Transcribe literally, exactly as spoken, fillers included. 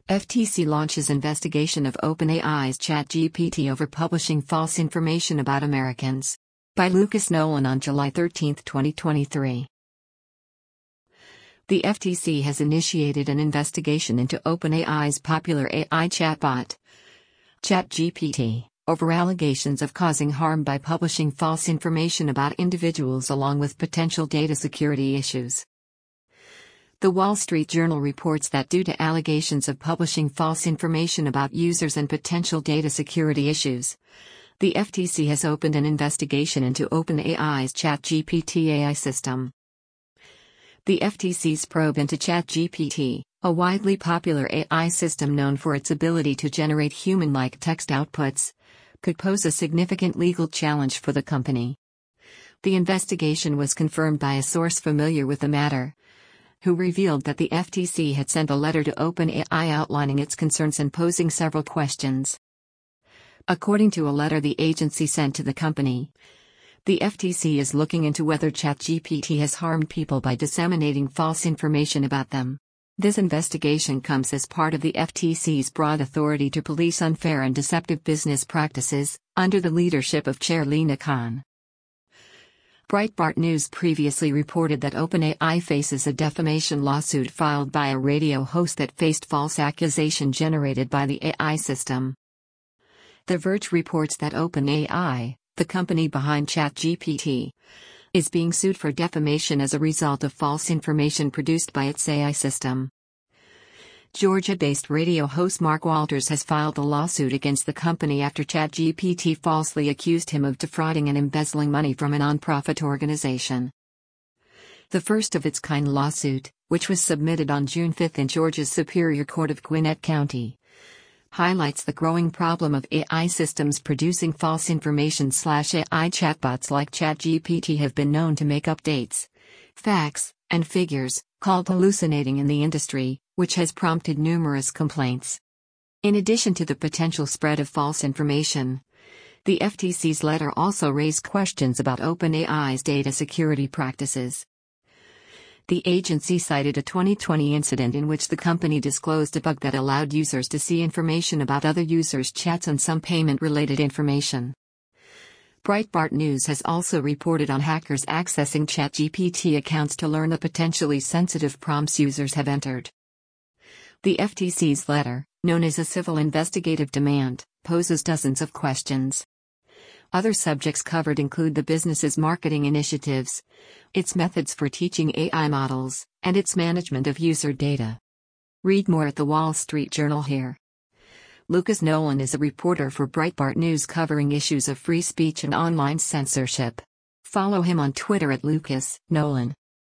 F T C launches investigation of OpenAI's ChatGPT over publishing false information about Americans. By Lucas Nolan on July thirteenth, twenty twenty-three. The F T C has initiated an investigation into OpenAI's popular A I chatbot, ChatGPT, over allegations of causing harm by publishing false information about individuals along with potential data security issues. The Wall Street Journal reports that due to allegations of publishing false information about users and potential data security issues, the F T C has opened an investigation into OpenAI's ChatGPT A I system. The F T C's probe into ChatGPT, a widely popular A I system known for its ability to generate human-like text outputs, could pose a significant legal challenge for the company. The investigation was confirmed by a source familiar with the matter, who revealed that the F T C had sent a letter to OpenAI outlining its concerns and posing several questions. According to a letter the agency sent to the company, the F T C is looking into whether ChatGPT has harmed people by disseminating false information about them. This investigation comes as part of the F T C's broad authority to police unfair and deceptive business practices, under the leadership of Chair Lina Khan. Breitbart News previously reported that OpenAI faces a defamation lawsuit filed by a radio host that faced false accusation generated by the A I system. The Verge reports that OpenAI, the company behind ChatGPT, is being sued for defamation as a result of false information produced by its A I system. Georgia-based radio host Mark Walters has filed a lawsuit against the company after ChatGPT falsely accused him of defrauding and embezzling money from a nonprofit organization. The first of its kind lawsuit, which was submitted on June fifth in Georgia's Superior Court of Gwinnett County, highlights the growing problem of A I systems producing false information. A I chatbots like ChatGPT have been known to make up dates, facts, and figures, called hallucinating in the industry, which has prompted numerous complaints. In addition to the potential spread of false information, the F T C's letter also raised questions about OpenAI's data security practices. The agency cited a twenty twenty incident in which the company disclosed a bug that allowed users to see information about other users' chats and some payment-related information. Breitbart News has also reported on hackers accessing ChatGPT accounts to learn the potentially sensitive prompts users have entered. The F T C's letter, known as a civil investigative demand, poses dozens of questions. Other subjects covered include the business's marketing initiatives, its methods for teaching A I models, and its management of user data. Read more at the Wall Street Journal here. Lucas Nolan is a reporter for Breitbart News covering issues of free speech and online censorship. Follow him on Twitter at Lucas Nolan.